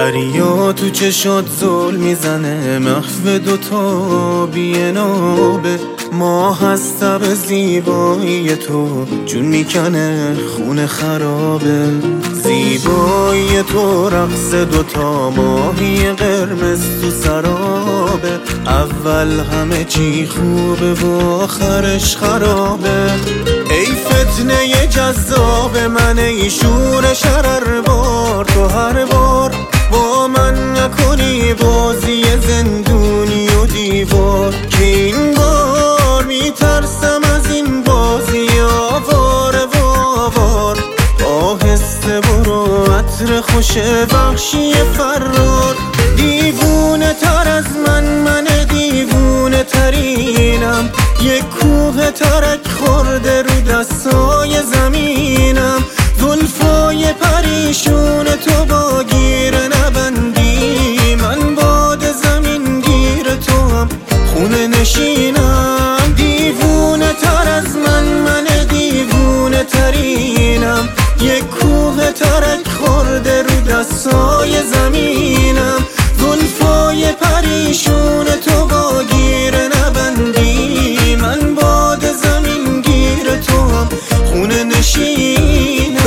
دریا تو چشات زل میزنه، محو دوتا بینابه. ماه از تب زیبایی تو جون میکنه، خونه خرابه. زیبایی تو رقص دوتا ماهی قرمز تو سرابه. اول همه چی خوبه و آخرش خرابه. ای فتنه جذاب من، ای شور شرر بار، تو هر بار با من نکنی بازی زندونی و دیوار. که این بار میترسم از این بازی آواره و آوار. آهسته برو عطر خوش وحشی فرار. دیوونه تر از من دیوونه ترینم. یک کوه ترک خورده رو دستای زمینم. زلفای پریشون تو با گیر نبندی. من باد زمین گیر تو هم خونه نشینم. دیوونه تر از من دیوونه ترینم. یک کوه ترک خورده رو دستای زمینم. زلفای پریشون تو با گیر نبندی. من باد زمین گیر تو هم خونه نشینم.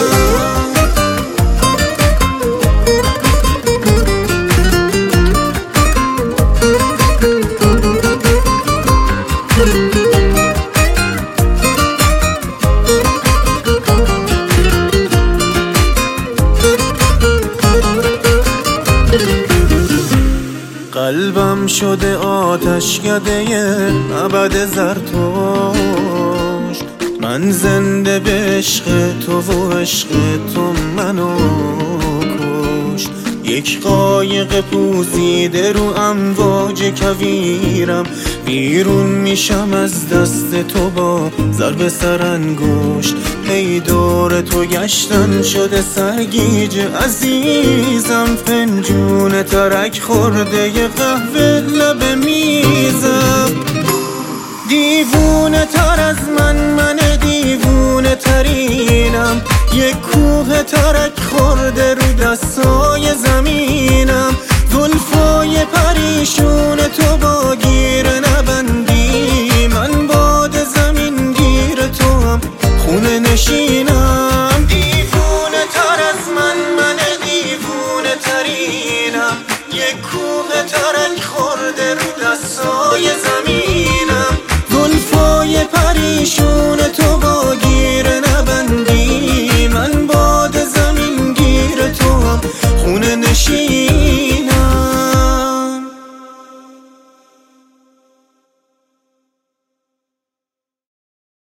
قلبم شده آتشکده ابد زرتشت. من زنده به عشق تو و عشق تو منو کشت. یک قایق پوسیده رو امواج کویرم. بیرون میشم از دست تو با ضرب سرانگشت. ای دور تو گشتن شده سرگیج عزیزم. فنجون ترک خورده ی قهوه لب میزم. دیوونه تر از من دیوونه ترینم. یک کوه ترک خورده رو دستای زمینم. زلفای پریشون تو با گیر نبندی. من باد زمین گیر تو هم خونه نشینم. دیوونه تر از من دیوونه ترینم. یک کوه